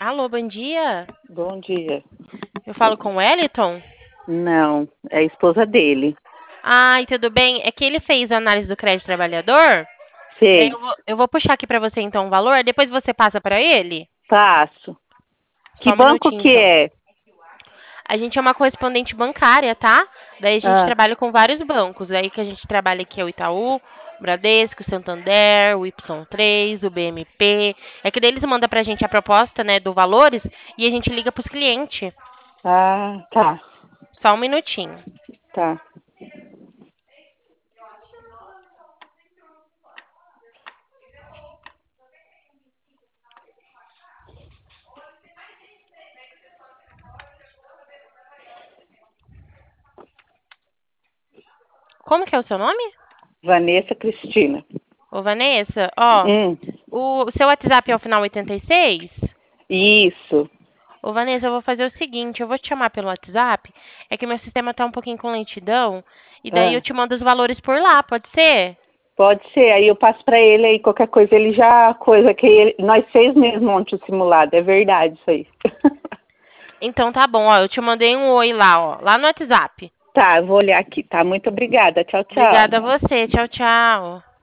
Alô, bom dia. Bom dia. Eu falo com o Wellington? Não, é a esposa dele. Ai, tudo bem? É que ele fez a análise do crédito trabalhador. Daí Fez. eu vou puxar aqui para você então o valor, depois você passa para ele? Passo. Que Só um banco minutinho que então. é? A gente é uma correspondente bancária, tá? Daí a gente Ah, trabalha com vários bancos. Daí que a gente trabalha aqui é o Itaú, o Bradesco, o Santander, o Y3, o BMP. É que daí eles mandam pra gente a proposta, né, do valores e a gente liga pros clientes. tá, Só um minutinho. tá. Como que é o seu nome? Vanessa Cristina. Ô, Vanessa, ó, Hum, o seu WhatsApp é o final 86? isso. Ô, Vanessa, eu vou fazer o seguinte, eu vou te chamar pelo WhatsApp, é que meu sistema tá um pouquinho com lentidão, e daí eu Ah, te mando os valores por lá, pode ser? pode ser. Aí eu passo para ele aí qualquer coisa. Ele já coisa que nós fez mesmo ontem o simulado. É verdade isso aí. Então tá bom, ó, eu te mandei um oi lá, ó, lá no WhatsApp. Tá, eu vou olhar aqui, tá? Muito obrigada. Tchau, tchau. Obrigada a você, tchau, tchau.